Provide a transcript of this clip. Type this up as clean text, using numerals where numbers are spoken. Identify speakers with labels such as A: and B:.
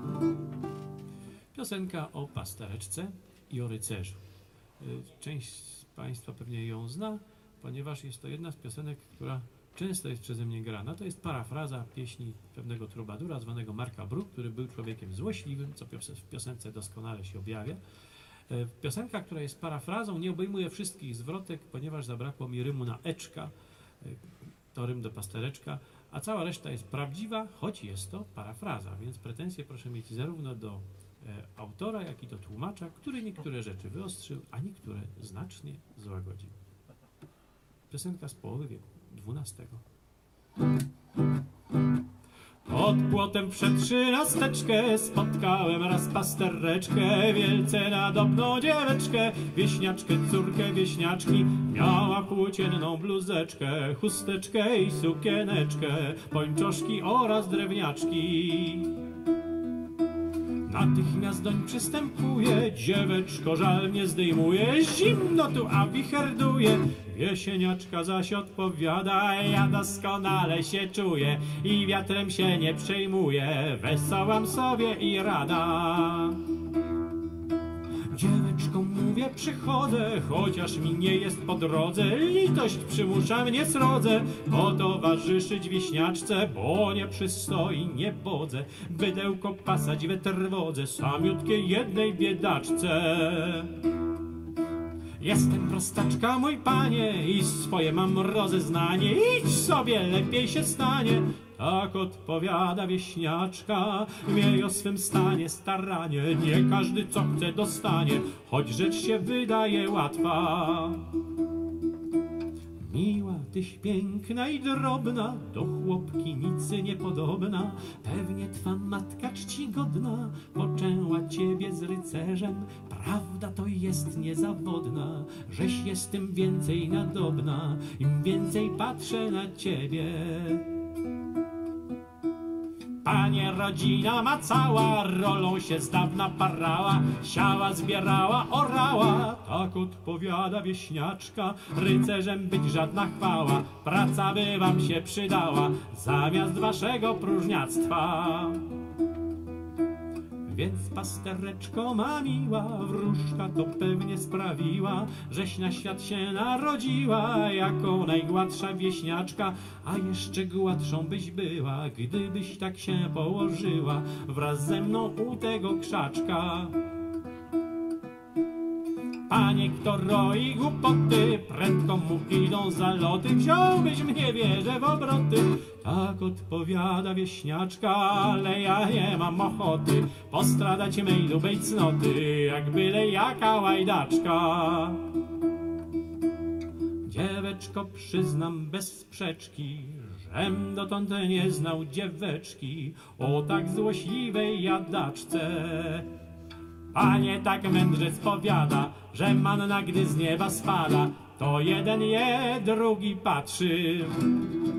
A: Piosenka o pastereczce i o rycerzu. Część z Państwa pewnie ją zna, ponieważ jest to jedna z piosenek, która często jest przeze mnie grana. To jest parafraza pieśni pewnego trubadura zwanego Marka Bruk, który był człowiekiem złośliwym, co w piosence doskonale się objawia. Piosenka, która jest parafrazą, nie obejmuje wszystkich zwrotek, ponieważ zabrakło mi rymu na eczka, to rym do pastereczka, a cała reszta jest prawdziwa, choć jest to parafraza, więc pretensje proszę mieć zarówno do autora, jak i do tłumacza, który niektóre rzeczy wyostrzył, a niektóre znacznie złagodził. Piosenka z połowy wieku XII. Pod płotem przed trzynasteczkę spotkałem raz pastereczkę, wielce nadobną dzieweczkę, wieśniaczkę, córkę wieśniaczki. Miała płócienną bluzeczkę, chusteczkę i sukieneczkę, pończoszki oraz drewniaczki. Natychmiast doń przystępuje, dzieweczko żal nie zdejmuje, zimno tu a wicherduje. Wiesieniaczka zaś odpowiada, ja doskonale się czuję i wiatrem się nie przejmuję, wesołam sobie i rada. Dzieweczko mówię, przychodzę, chociaż mi nie jest po drodze, litość przymusza mnie srodze, potowarzyszyć wieśniaczce, bo nie przystoi, nie bodzę, bydełko pasać we trwodze, samiutkiej jednej biedaczce. Jestem prostaczka, mój panie, i swoje mam rozeznanie, idź sobie, lepiej się stanie. Tak odpowiada wieśniaczka, miej o swym stanie staranie, nie każdy co chce dostanie, choć rzecz się wydaje łatwa. Miła, tyś piękna i drobna, do chłopki nicy niepodobna, pewnie twa matka czcigodna poczęła ciebie z rycerzem, prawda to jest niezawodna, żeś jest tym więcej nadobna, im więcej patrzę na ciebie. Panie, rodzina ma cała, rolą się z dawna parała, siała, zbierała, orała. Tak odpowiada wieśniaczka, rycerzem być żadna chwała, praca by wam się przydała, zamiast waszego próżniactwa. Więc pastereczko ma miła, wróżka to pewnie sprawiła, żeś na świat się narodziła, jako najgładsza wieśniaczka, a jeszcze gładszą byś była, gdybyś tak się położyła wraz ze mną u tego krzaczka. Panie, kto roi głupoty, prędko mu idą zaloty, wziąłbyś mnie, wierzę, w obroty. Tak odpowiada wieśniaczka, ale ja nie mam ochoty postradać mej lubej cnoty, jak byle jaka łajdaczka. Dzieweczko, przyznam bez sprzeczki, żem dotąd nie znał dzieweczki o tak złośliwej jadaczce. Panie, tak mędrzec powiada, że manna, gdy z nieba spada, to jeden je, drugi patrzy.